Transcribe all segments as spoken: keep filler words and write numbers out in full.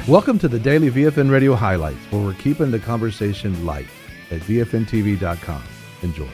Welcome to the Daily V F N Radio Highlights, where we're keeping the conversation light at V F N T V dot com. Enjoy.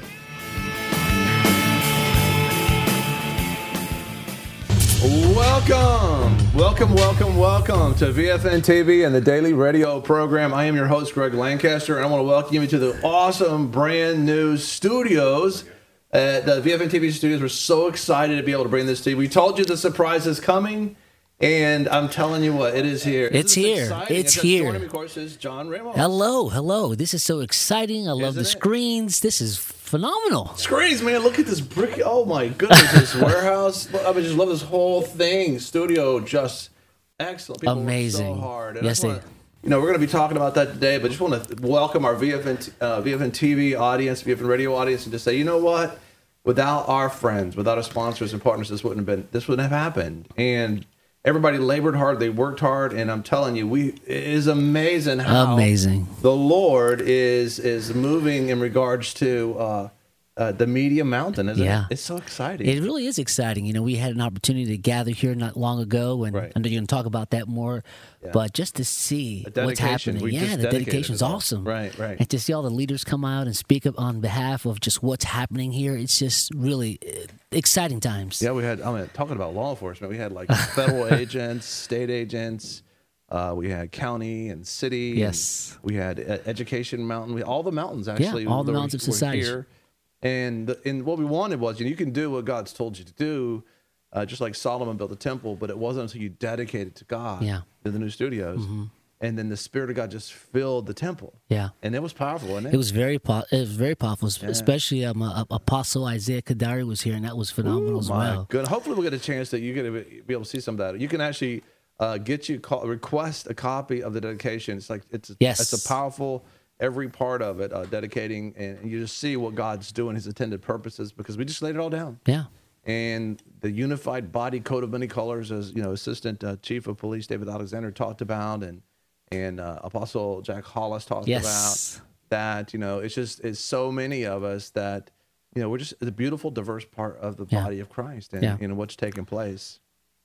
Welcome, welcome, welcome, welcome to V F N T V and the Daily Radio program. I am your host, Greg Lancaster, and I want to welcome you to the awesome brand new studios at the V F N T V studios. We're so excited to be able to bring this to you. We told you the surprise is coming, and I'm telling you what, it is here. It's here. Exciting. It's and here. Joining me, of course, is John Ramos. Hello, hello. This is so exciting. I love Isn't the it? screens. This is phenomenal. Screens, man, look at this brick. Oh my goodness, this warehouse. I mean, just love this whole thing. Studio, just excellent. People work Amazing. so hard. And I Yes, just wanna, they- You know, we're going to be talking about that today, but just want to welcome our V F N, uh, V F N T V audience, V F N radio audience, and just say, you know what? Without our friends, without our sponsors and partners, this wouldn't have been. This wouldn't have happened. And everybody labored hard. They worked hard, and I'm telling you, we it is amazing how Amazing. the Lord is is moving in regards to uh, uh, the Media Mountain. Isn't Yeah. it? It's so exciting. It really is exciting. You know, we had an opportunity to gather here not long ago, and Right. I know you're going to talk about that more. Yeah. But just to see The what's dedication. happening, We yeah, just the dedicated dedication's it all. awesome. Right, right. And to see all the leaders come out and speak up on behalf of just what's happening here, it's just really uh, exciting times. Yeah, we had. I mean, talking about law enforcement, we had like federal agents, state agents. Uh, we had county and city. and Yes. we had uh, education mountain. We all the mountains actually. all the were- mountains of were society. here. And the, and what we wanted was, you know, you can do what God's told you to do, uh, just like Solomon built the temple. But it wasn't until you dedicate it to God, Yeah. to the new studios, and then the Spirit of God just filled the temple. Yeah. And it was powerful, wasn't it? It was very po- it was very powerful, especially um, uh, Apostle Isaiah Kadari was here, and that was phenomenal as My well. good. Hopefully, we'll get a chance that you get to be able to see some of that. You can actually uh, get you call, request a copy of the dedication. It's like it's a, Yes. it's a powerful every part of it, uh, dedicating, and, and you just see what God's doing, His intended purposes, because we just laid it all down. Yeah. And the unified body coat of many colors, as you know, Assistant uh, Chief of Police David Alexander talked about, and and uh, Apostle Jack Hollis talked Yes. about that. You know, it's just it's so many of us that, you know, we're just a beautiful, diverse part of the Yeah. body of Christ, and Yeah. you know what's taking place.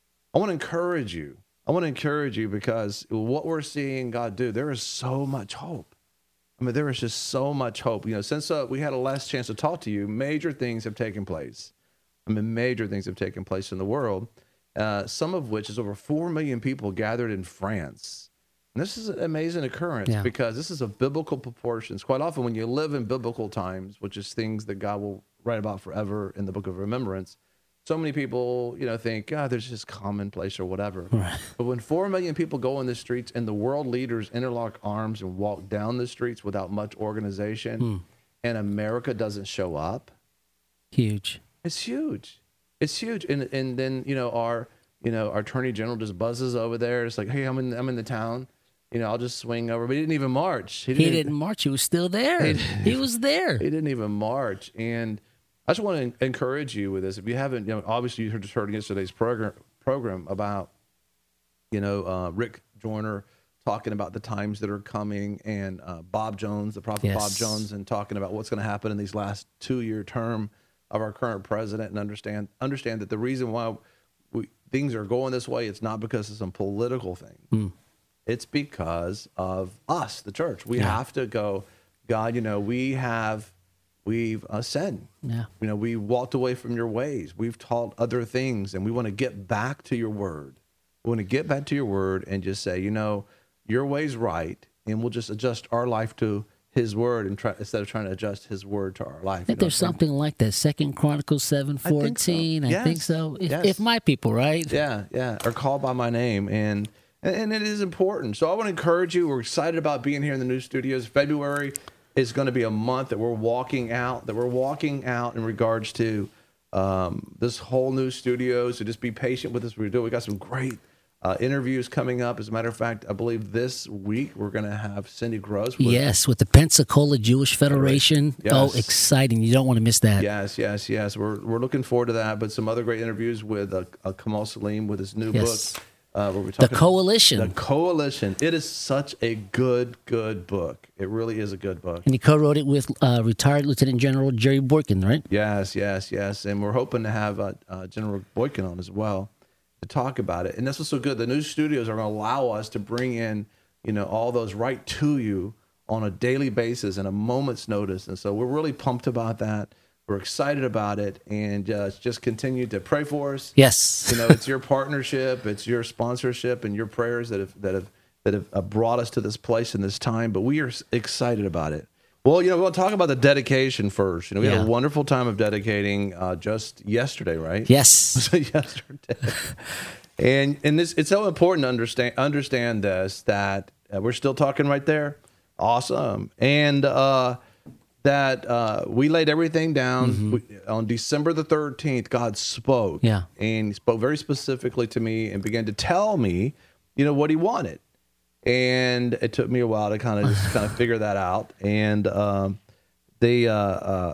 I want to encourage you. I want to encourage you because what we're seeing God do, there is so much hope. I mean, there is just so much hope. You know, since uh, we had a last chance to talk to you, major things have taken place. I mean, major things have taken place in the world, uh, some of which is over four million people gathered in France. And this is an amazing occurrence Yeah. because this is of biblical proportions. Quite often when you live in biblical times, which is things that God will write about forever in the book of remembrance, so many people, you know, think, God, there's just commonplace or whatever. Right. But when four million people go in the streets and the world leaders interlock arms and walk down the streets without much organization, Hmm. and America doesn't show up, Huge. it's huge. It's huge. And and then, you know, our you know, our attorney general just buzzes over there. It's like, hey, I'm in I'm in the town. You know, I'll just swing over. But he didn't even march. He didn't march. He was still there. He was there. He didn't even march. And I just want to encourage you with this. If you haven't, you know, obviously you just heard yesterday's program program about, you know, uh, Rick Joyner talking about the times that are coming, and uh, Bob Jones, the prophet Yes. Bob Jones, and talking about what's going to happen in these last two-year term of our current president, and understand understand that the reason why we, things are going this way, it's not because of some political thing. Mm. It's because of us, the church. We Yeah. have to go, God, you know, we have, we've uh, sinned. Yeah. You know, we walked away from your ways. We've taught other things, and we want to get back to your word. We want to get back to your word and just say, you know, your way's right, and we'll just adjust our life to his word, and try instead of trying to adjust his word to our life. I think there's something like that. Second Chronicles seven I think so. fourteen. I Yes. think so. If, Yes. if my people, right? Yeah, yeah, or called by my name, and and it is important. So I want to encourage you. We're excited about being here in the new studios. February is going to be a month that we're walking out, that we're walking out in regards to um, this whole new studio. So just be patient with us. We're doing. We got some great uh, interviews coming up. As a matter of fact, I believe this week we're going to have Cindy Gross. With, Yes, with the Pensacola Jewish Federation. Yes. Oh, exciting. You don't want to miss that. Yes, yes, yes. We're we're looking forward to that. But some other great interviews with uh, uh, Kamal Salim with his new Yes. book. Uh, where we're The talking Coalition. The Coalition. It is such a good, good book. It really is a good book. And he co-wrote it with uh, retired Lieutenant General Jerry Boykin, right? Yes, yes, yes. And we're hoping to have uh, uh, General Boykin on as well. to talk about it. And that's what's so good. The new studios are going to allow us to bring in, you know, all those right to you on a daily basis and a moment's notice. And so we're really pumped about that. We're excited about it, and uh, just continue to pray for us. Yes. You know, it's your partnership, it's your sponsorship, and your prayers that have that have that have uh, brought us to this place in this time. But we are excited about it. Well, you know, we'll talk about the dedication first. You know, we Yeah. had a wonderful time of dedicating uh, just yesterday, right? Yes. yesterday. And and this it's so important to understand understand this that uh, we're still talking right there. Awesome. And uh, that uh, we laid everything down. Mm-hmm. We, on December the thirteenth, God spoke. Yeah. And he spoke very specifically to me and began to tell me, you know, what he wanted. And it took me a while to kind of just kind of figure that out. And um, they, uh, uh,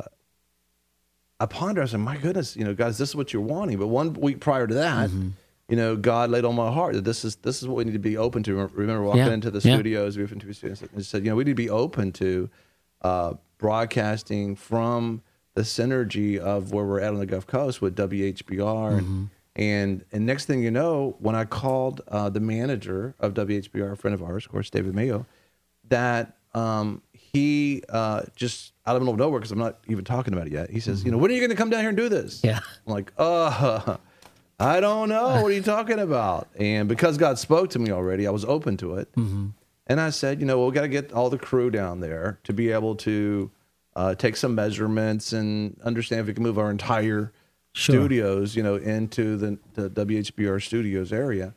I pondered, I said, my goodness, you know, guys, this is what you're wanting. But one week prior to that, Mm-hmm. you know, God laid on my heart that this is this is what we need to be open to. Remember walking Yeah. into the Yeah. studios, we went into the studios, and said, you know, we need to be open to uh, broadcasting from the synergy of where we're at on the Gulf Coast with W H B R. Mm-hmm. And, and and next thing you know, when I called uh, the manager of W H B R, a friend of ours, of course, David Mayo, that um, he uh, just out of the middle of nowhere, because I'm not even talking about it yet, he says, you know, when are you going to come down here and do this? Yeah. I'm like, uh, I don't know. What are you talking about? And because God spoke to me already, I was open to it. Mm-hmm. And I said, you know, well, we got to get all the crew down there to be able to uh, take some measurements and understand if we can move our entire Sure. studios, you know, into the, the W H B R studios area.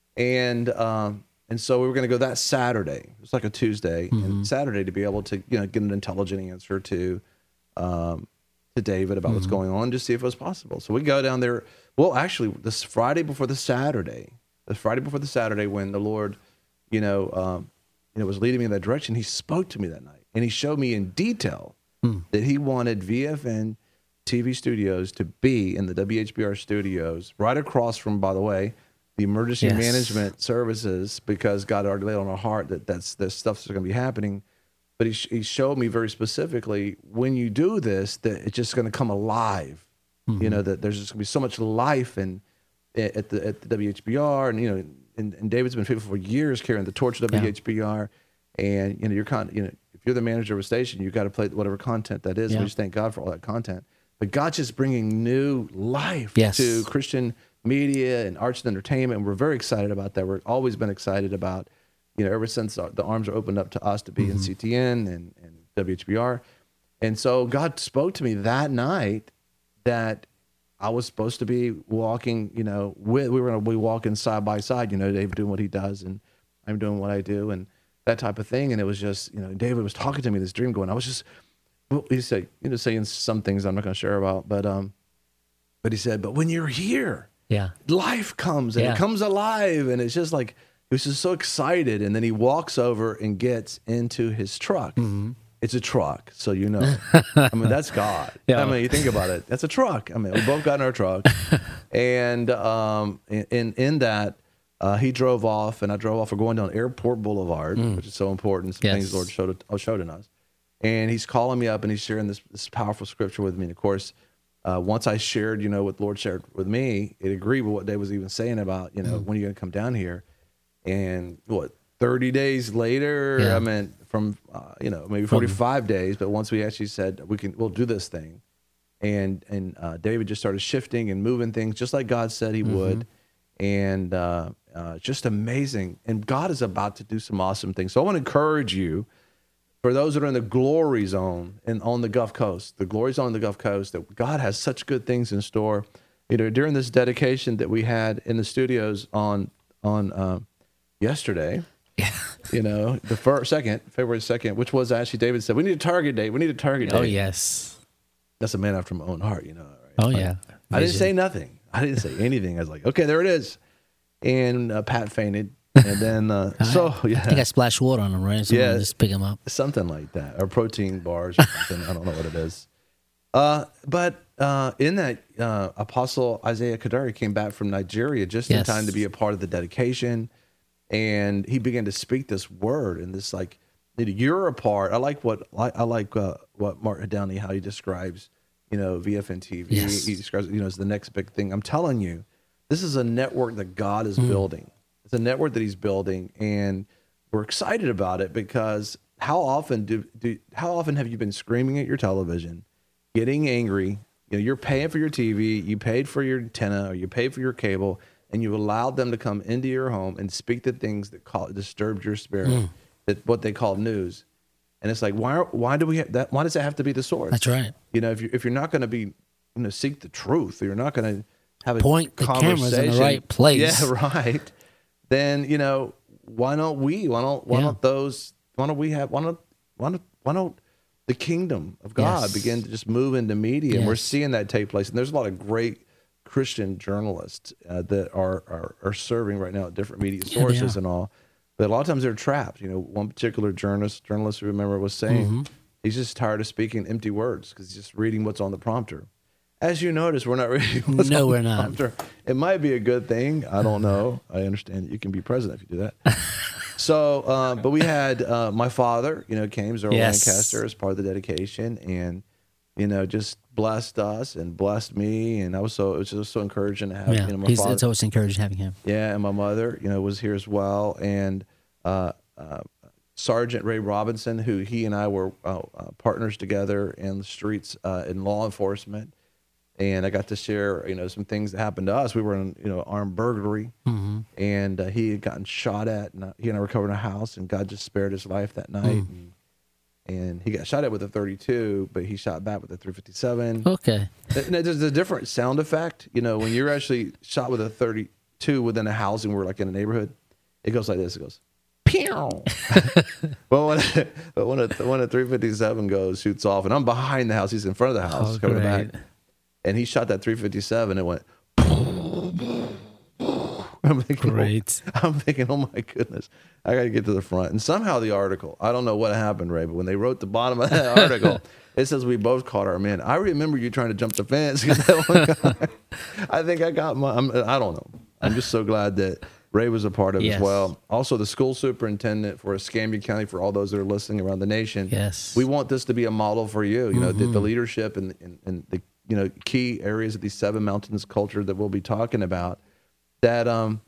And um, and so we were going to go that Saturday. It was like a Tuesday Mm-hmm. and Saturday to be able to, you know, get an intelligent answer to um, to David about Mm-hmm. what's going on, just see if it was possible. So we go down there. Well, actually, this Friday before the Saturday, the Friday before the Saturday, when the Lord, you know, um, you know, was leading me in that direction, he spoke to me that night, and he showed me in detail Mm. that he wanted V F N T V studios to be in the W H B R studios, right across from, by the way, the emergency Yes. management services, because God already laid on our heart that that's this stuff's going to be happening. But he, he showed me very specifically, when you do this, that it's just going to come alive. Mm-hmm. You know, that there's just going to be so much life in at the at the W H B R, and you know, and, and David's been faithful for years carrying the torch of W H B R, and you know, you're kind of, you know, if you're the manager of a station, you got to play whatever content that is. Yeah. We just thank God for all that content. But God's just bringing new life Yes. to Christian media and arts and entertainment, and we're very excited about that. We've always been excited about, you know, ever since our, the arms are opened up to us to be Mm-hmm. in C T N and, and W H B R. And so God spoke to me that night that I was supposed to be walking, you know, with, we were going to be walking side by side, you know, Dave doing what he does and I'm doing what I do and that type of thing. And it was just, you know, David was talking to me, this dream going, I was just, well, he said, you know, saying some things I'm not going to share about, but, um, but he said, but when you're here, Yeah. life comes and Yeah. it comes alive. And it's just like, he was just so excited. And then he walks over and gets into his truck. Mm-hmm. It's a truck. So, you know, I mean, that's God. Yeah. I mean, you think about it, that's a truck. I mean, we both got in our truck and, um, in, in, in that, uh, he drove off and I drove off. We're going down Airport Boulevard, which is so important. Some Yes. things the Lord showed, showed in us. And he's calling me up and he's sharing this, this powerful scripture with me. And of course, uh, once I shared, you know, what the Lord shared with me, it agreed with what Dave was even saying about, you know, when are you going to come down here? And what, thirty days later, Yeah. I mean, from, uh, you know, maybe forty-five days, but once we actually said, we can, we'll do this thing. And, and uh, David just started shifting and moving things just like God said he would. And uh, uh, just amazing. And God is about to do some awesome things. So I want to encourage you, for those that are in the glory zone and on the Gulf Coast, the glory zone on the Gulf Coast, that God has such good things in store. You know, during this dedication that we had in the studios on on uh, yesterday, Yeah. you know, the first, second, February second, which was actually David said, we need a target date. We need a target date. Oh, yes. That's a man after my own heart, you know. Right? Oh, Like, yeah. I didn't Vision. say nothing. I didn't say anything. I was like, okay, there it is. And uh, Pat fainted. And then, uh, so, yeah. I think I splashed water on him, right? Someone Yeah. just pick him up. Something like that, or protein bars or something. I don't know what it is. Uh, but uh, in that, uh, Apostle Isaiah Kadari came back from Nigeria just in Yes. time to be a part of the dedication. And he began to speak this word and this, like, you're a part. I like what I like uh, what Martin Downey, how he describes, you know, V F N T V. Yes. He describes, you know, as the next big thing. I'm telling you This is a network that God is Mm. building. It's a network that He's building, and we're excited about it because how often do, do how often have you been screaming at your television, getting angry? You know, you're paying for your T V, you paid for your antenna, or you paid for your cable, and you allowed them to come into your home and speak the things that call, disturbed your spirit, Mm. that what they call news. And it's like, why? Why do we have that? Why does that have to be the source? That's right. You know, if you if you're not going to be, you know, seek the truth, or you're not going to have a Point the cameras conversation, in the right place. Yeah, right. Then you know, why don't we? Why don't why Yeah. don't those? Why don't we have? Why don't why don't why don't the kingdom of God Yes. begin to just move into media? And we're Yes. seeing that take place. And there's a lot of great Christian journalists uh, that are, are are serving right now at different media Yeah, they sources are. and all. But a lot of times they're trapped. You know, one particular journalist journalist who remember was saying Mm-hmm. he's just tired of speaking empty words because he's just reading what's on the prompter. As you notice, we're not reading what's No, on we're the not. prompter. It might be a good thing. I don't know. I understand that you can be president if you do that. So, um, but we had uh, my father, you know, came, Zora Yes. Lancaster, as part of the dedication, and you know, just blessed us and blessed me, and I was so it was just so encouraging to have Yeah, you know my He's, father. it's always encouraging having him. Yeah, and my mother, you know, was here as well, and uh, uh, Sergeant Ray Robinson, who he and I were uh, uh, partners together in the streets uh, in law enforcement, and I got to share, you know, some things that happened to us. We were in, you know, armed burglary, Mm-hmm. and uh, he had gotten shot at, and uh, he and I were covering a house, and God just spared his life that night. Mm. And, and he got shot at with a thirty-two, but he shot back with a three fifty-seven. Okay. Th- no, There's a different sound effect. You know, when you're actually shot with a thirty-two within a housing, we're like in a neighborhood, it goes like this. It goes, pew. But when, but when, a, when a three fifty-seven goes, shoots off, and I'm behind the house, he's in front of the house, Oh, coming great. back, and he shot that three fifty-seven, and went, I'm thinking, Great. I'm thinking, oh my goodness, I got to get to the front. And somehow the article, I don't know what happened, Ray, but when they wrote the bottom of that article, it says we both caught our men. I remember you trying to jump the fence. 'Cause that one guy, I think I got my, I'm, I don't know. I'm just so glad that Ray was a part of it Yes. as well. Also, the school superintendent for Escambia County, for all those that are listening around the nation. Yes. We want this to be a model for you. You know, the, Mm-hmm. the leadership and, and, and the, you know, key areas of these seven mountains culture that we'll be talking about. That, um,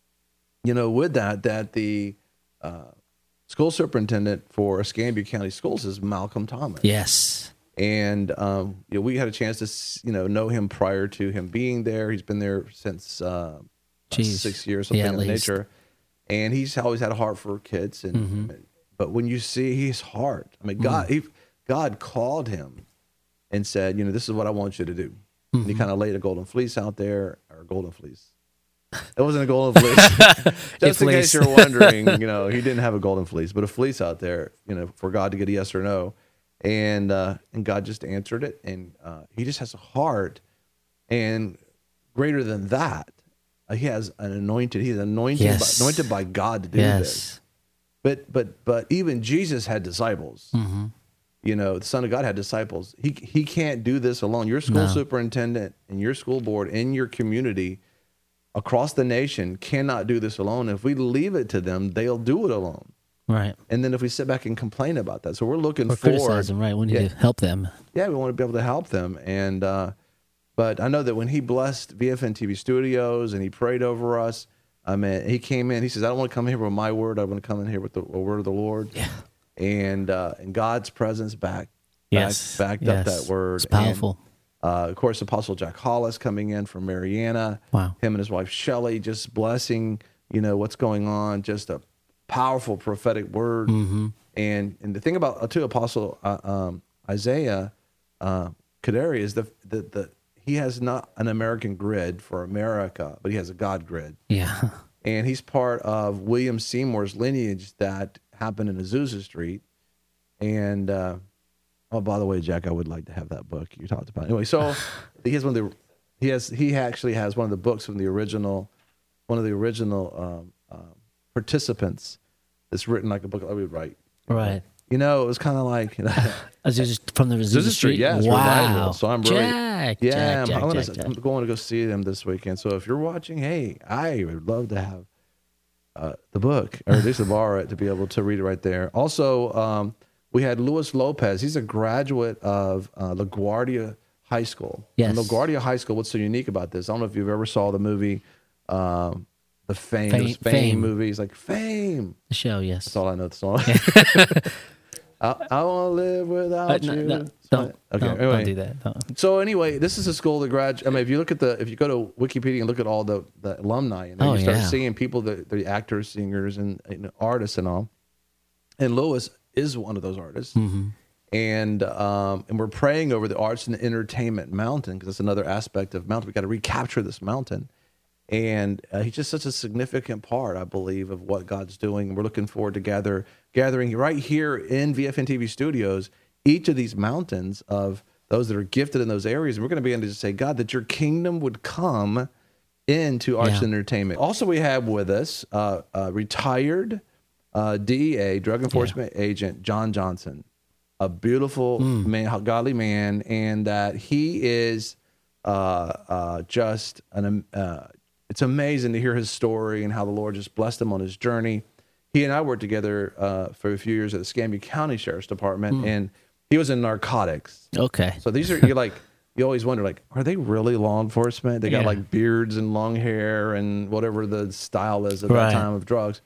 you know, with that, that the uh, school superintendent for Escambia County Schools is Malcolm Thomas. Yes. And, um, you know, we had a chance to, s- you know, know him prior to him being there. He's been there since uh, Jeez. six years, something Yeah, at of the least. nature. And he's always had a heart for kids. And, Mm-hmm. but when you see his heart, I mean, God, he, God called him and said, you know, this is what I want you to do. And he Mm-hmm. kind of laid a golden fleece out there, or a golden fleece. It wasn't a golden fleece. Just in case fleece. you're wondering, you know, he didn't have a golden fleece, but a fleece out there, you know, for God to get a yes or no. And uh, and God just answered it. And uh, he just has a heart. And greater than that, uh, he has an anointed, he's anointed, Yes. by, anointed by God to do this. Yes. But but but even Jesus had disciples. Mm-hmm. You know, the Son of God had disciples. He he can't do this alone. Your school No. superintendent and your school board in your community across the nation cannot do this alone. If we leave it to them, they'll do it alone. Right. And then if we sit back and complain about that, so we're looking Or forward. criticize them, right? We need Yeah. to help them. Yeah, we want to be able to help them. And uh, but I know that when he blessed V F N T V Studios and he prayed over us, I mean, he came in. He says, "I don't want to come here with my word. I want to come in here with the word of the Lord." Yeah. And uh, and God's presence back, Yes. back, backed up Yes. that word. It's powerful. And, uh, of course, Apostle Jack Hollis coming in from Mariana. Wow. Him and his wife Shelley just blessing, you know, what's going on. Just a powerful prophetic word. Mm-hmm. And and the thing about uh, too, Apostle uh, um, Isaiah uh, Kadari is the, the the he has not an American grid for America, but he has a God grid. Yeah. And he's part of William Seymour's lineage that happened in Azusa Street. And uh, oh, by the way, Jack, I would like to have that book you talked about. Anyway, so he has one of the he has he actually has one of the books from the original one of the original um, uh, participants that's written like a book I would write. Right. You know, it was kind of like, you know, Is it just from the Azusa Azusa Street, yeah, it's wow. revival. So I'm really, Jack, yeah, Jack, I'm, Jack, I'm, gonna, Jack, Jack. I'm going to go see them this weekend. So if you're watching, hey, I would love to have uh, the book, or at least to borrow it to be able to read it right there. Also, um, we had Luis Lopez. He's a graduate of uh, LaGuardia High School. Yes. And LaGuardia High School, what's so unique about this? I don't know if you've ever saw the movie, um, the Fame, Fame, those Fame, Fame. movies, like Fame. The show, yes. That's all I know the song. I, I want to live without Uh, no, you. no, don't, Okay, don't, anyway. don't do that. Don't. So anyway, this is a school that grad. I mean, if you look at the, if you go to Wikipedia and look at all the, the alumni, and Oh, you start yeah. seeing people, the, the actors, singers, and, and artists and all. And Lewis is one of those artists. Mm-hmm. And um, and we're praying over the arts and entertainment mountain, because that's another aspect of mountain. We got to recapture this mountain. And uh, he's just such a significant part, I believe, of what God's doing. We're looking forward to gather, gathering right here in V F N T V studios, each of these mountains of those that are gifted in those areas. And we're going to begin to just say, God, that your kingdom would come into arts Yeah. and entertainment. Also, we have with us uh, uh, retired uh, D E A, Drug Enforcement Agent John Johnson, a beautiful man, godly man, and that he is uh, uh, just an. Uh, it's amazing to hear his story and how the Lord just blessed him on his journey. He and I worked together uh, for a few years at the Escambia County Sheriff's Department, and he was in narcotics. Okay. So these are you're like you always wonder, like, are they really law enforcement? They got Yeah. like beards and long hair and whatever the style is at Right. that time of drugs.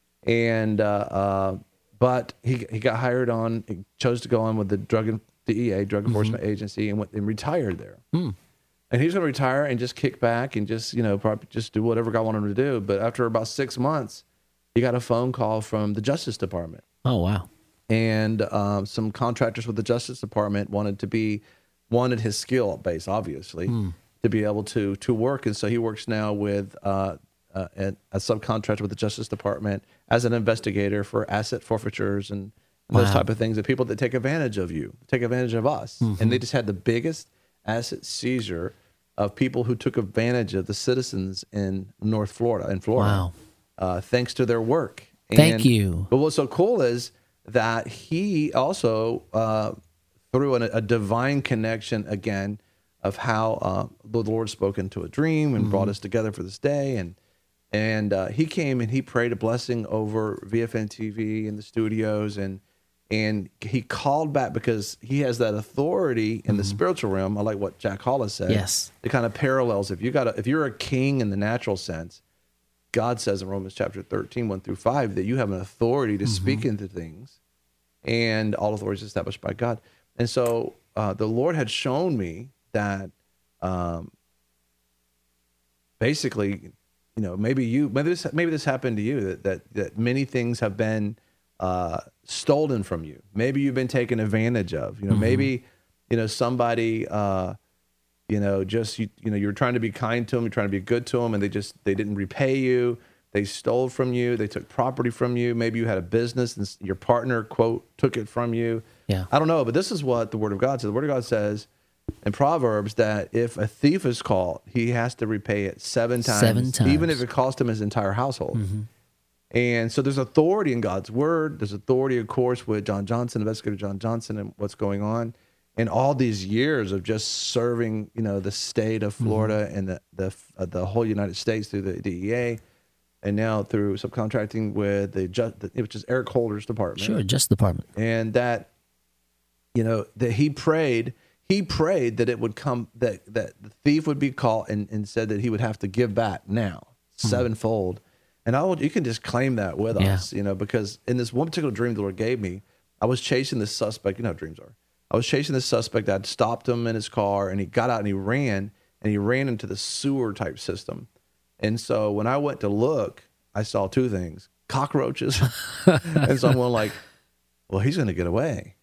And uh, uh, but he he got hired on. He chose to go on with the drug and D E A, Drug Enforcement Agency, and went and retired there. And he was going to retire and just kick back and just you know probably just do whatever God wanted him to do. But after about six months, he got a phone call from the Justice Department. Oh, wow. And um, some contractors with the Justice Department wanted to be wanted his skill base, obviously, to be able to to work. And so he works now with uh, uh, a, a subcontractor with the Justice Department as an investigator for asset forfeitures and, and those Wow. type of things. The people that take advantage of you, take advantage of us, and they just had the biggest asset seizure of people who took advantage of the citizens in North Florida, in Florida, Wow. uh, thanks to their work. Thank And- you. But what's so cool is that he also, uh, through an, a divine connection again, of how uh, the Lord spoke into a dream and brought us together for this day, and and uh, he came and he prayed a blessing over V F N T V and the studios, and and he called back because he has that authority in the spiritual realm. I like what Jack Hollis said. Yes. It kind of parallels if you got a, if you're a king in the natural sense. God says in Romans chapter thirteen, one through five, that you have an authority to speak into things, and all authority is established by God. And so uh, the Lord had shown me that um, basically, you know, maybe you, maybe this, maybe this happened to you, that that, that many things have been uh, stolen from you. Maybe you've been taken advantage of. You know, maybe you know somebody. Uh, You know, just you, you know, you were trying to be kind to them, you're trying to be good to them, and they just they didn't repay you. They stole from you. They took property from you. Maybe you had a business and your partner, quote, took it from you. Yeah. I don't know, but this is what the Word of God says. The Word of God says in Proverbs that if a thief is caught, he has to repay it seven times, Seven times. even if it cost him his entire household. And so there's authority in God's Word. There's authority, of course, with John Johnson, investigator John Johnson, and what's going on. And all these years of just serving, you know, the state of Florida and the the uh, the whole United States through the D E A, and now through subcontracting with the, ju- the which is Eric Holder's department. Sure, Justice Department. And that, you know, that he prayed, he prayed that it would come, that that the thief would be caught, and, and said that he would have to give back now sevenfold. And I would, you can just claim that with Yeah. us, you know, because in this one particular dream the Lord gave me, I was chasing this suspect. You know how dreams are. I was chasing this suspect. I'd stopped him in his car, and he got out and he ran, and he ran into the sewer type system. And so when I went to look, I saw two things: cockroaches, and so I'm going like, well, he's going to get away.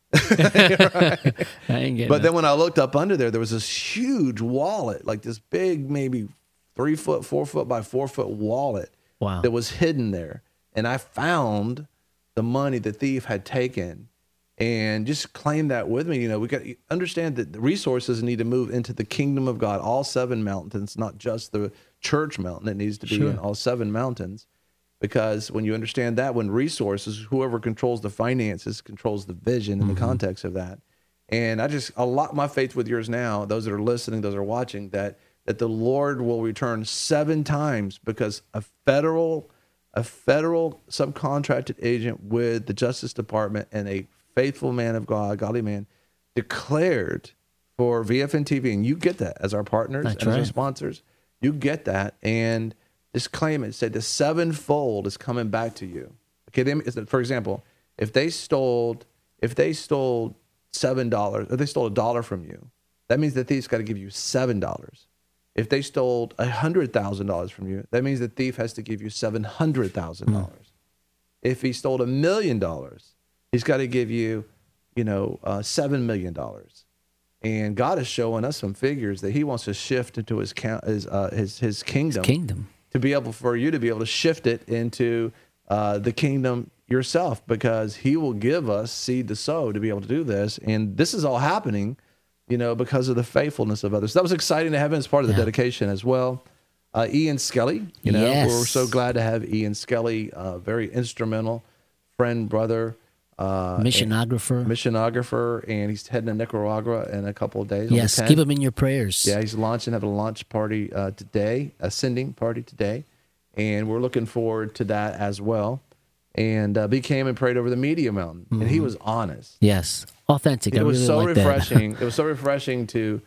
I ain't getting But it. then when I looked up under there, there was this huge wallet, like this big, maybe three foot, four foot by four foot wallet Wow. that was hidden there. And I found the money the thief had taken, and just claim that with me. You know, we got to understand that the resources need to move into the kingdom of God, all seven mountains, not just the church mountain. It needs to be Sure. in all seven mountains, because when you understand that, when resources, whoever controls the finances controls the vision in the context of that. And I just, I lock my faith with yours now, those that are listening, those that are watching, that that the Lord will return seven times, because a federal, a federal subcontracted agent with the Justice Department and a faithful man of God, godly man, declared for V F N T V, and you get that as our partners That's and as our right. sponsors. You get that, and just claim it. Say the sevenfold is coming back to you. Okay, they, for example, if they stole, if they stole seven dollars, if they stole a dollar from you, that means the thief's got to give you seven dollars. If they stole a hundred thousand dollars from you, that means the thief has to give you seven hundred thousand dollars. Mm. If he stole a million dollars, he's got to give you, you know, uh, seven million dollars. And God is showing us some figures that He wants to shift into His his uh, his, his kingdom, His kingdom, to be able for you to be able to shift it into uh, the kingdom yourself, because He will give us seed to sow to be able to do this. And this is all happening, you know, because of the faithfulness of others. So that was exciting to have him as part of the yeah. dedication as well. Uh, Ian Skelly, you know, yes. we're so glad to have Ian Skelly, uh, very instrumental friend, brother. Uh, missionographer, and, missionographer, and he's heading to Nicaragua in a couple of days. Yes, keep him in your prayers. Yeah, he's launching, having a launch party uh, today, a sending party today, and we're looking forward to that as well. And uh, he came and prayed over the Media Mountain, mm-hmm. and he was honest. Yes, authentic. It I was really so like refreshing. It was so refreshing to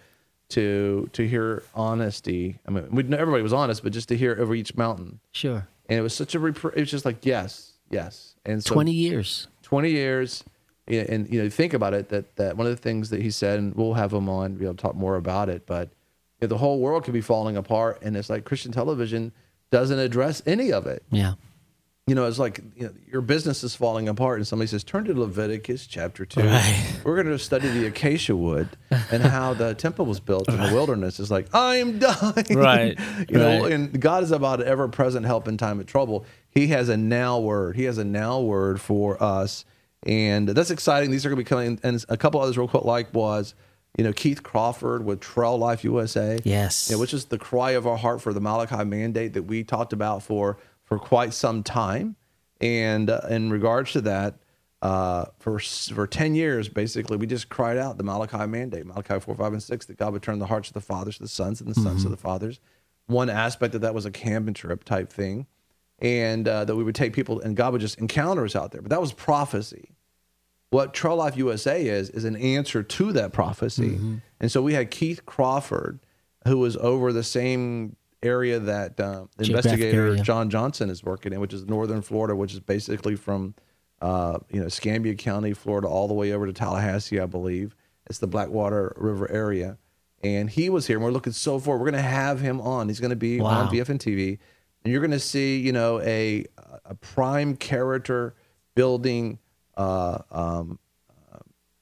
to to hear honesty. I mean, we, everybody was honest, but just to hear over each mountain. Sure. And it was such a. Repre- it was just like yes, yes, and so, twenty years. twenty years, and you know, think about it. That that one of the things that he said, and we'll have him on, be able to talk more about it. But you know, the whole world could be falling apart, and it's like Christian television doesn't address any of it. Yeah. You know, it's like, you know, your business is falling apart, and somebody says, "Turn to Leviticus chapter two. Right. We're going to study the acacia wood and how the temple was built in the wilderness." It's like, I am dying. Right. You know, right. and God is about ever-present help in time of trouble. He has a now word. He has a now word for us, and that's exciting. These are going to be coming, and a couple others real quick, like was, you know, Keith Crawford with Trail Life U S A. Yes. You know, which is the cry of our heart for the Malachi mandate that we talked about for for quite some time. And uh, in regards to that, uh, for for ten years, basically, we just cried out the Malachi mandate, Malachi four, five, and six, that God would turn the hearts of the fathers to the sons and the sons mm-hmm. to the fathers. One aspect of that was a camping trip type thing, and uh, that we would take people, and God would just encounter us out there. But that was prophecy. What Trail Life U S A is, is an answer to that prophecy. Mm-hmm. And so we had Keith Crawford, who was over the same area that uh, investigator area. John Johnson is working in, which is northern Florida, which is basically from uh, you know, Escambia County, Florida, all the way over to Tallahassee, I believe. It's the Blackwater River area. And he was here, and we're looking so forward. We're going to have him on. He's going to be wow. on V F N T V, and you're going to see, you know, a a prime character building uh, um, uh,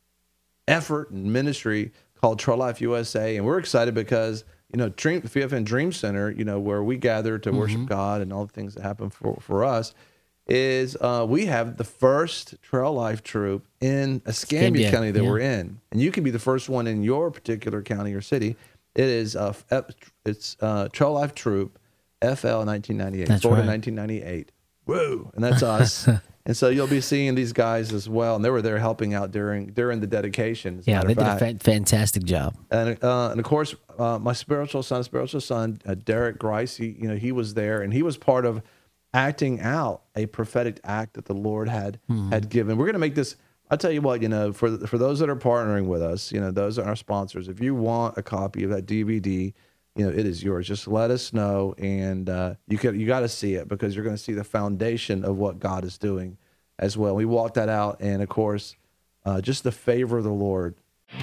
effort and ministry called Trail Life U S A, and we're excited because, you know, Dream, V F N Dream Center, you know, where we gather to mm-hmm. worship God and all the things that happen for, for us, is uh, we have the first Trail Life troop in Escambia, Escambia County that yeah. we're in. And you can be the first one in your particular county or city. It is uh, it's uh, Trail Life Troop, F L nineteen ninety-eight, that's Florida right. nineteen ninety-eight. Woo! And that's us. And so you'll be seeing these guys as well, and they were there helping out during during the dedication. As yeah, a they did fact. a fa- fantastic job. And uh, and of course, uh, my spiritual son, spiritual son, uh, Derek Grice, he, you know, he was there, and he was part of acting out a prophetic act that the Lord had hmm. had given. We're going to make this. I'll tell you what, you know, for for those that are partnering with us, you know, those are our sponsors. If you want a copy of that D V D, you know, it is yours. Just let us know, and uh, you can you got to see it, because you're going to see the foundation of what God is doing as well. We walked that out, and of course, uh, just the favor of the Lord.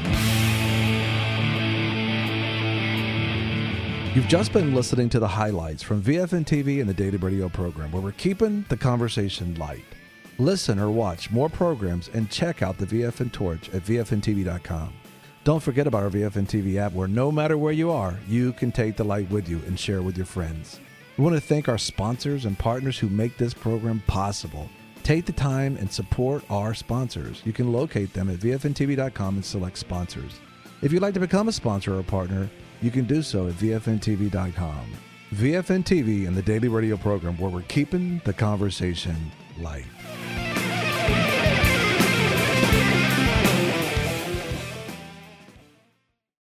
You've just been listening to the highlights from V F N T V and the Daily Radio program, where we're keeping the conversation light. Listen or watch more programs and check out the V F N Torch at V F N T V dot com. Don't forget about our V F N T V app, where no matter where you are, you can take the light with you and share with your friends. We want to thank our sponsors and partners who make this program possible. Take the time and support our sponsors. You can locate them at V F N T V dot com and select sponsors. If you'd like to become a sponsor or a partner, you can do so at V F N T V dot com. V F N T V and the Daily Radio program, where we're keeping the conversation light.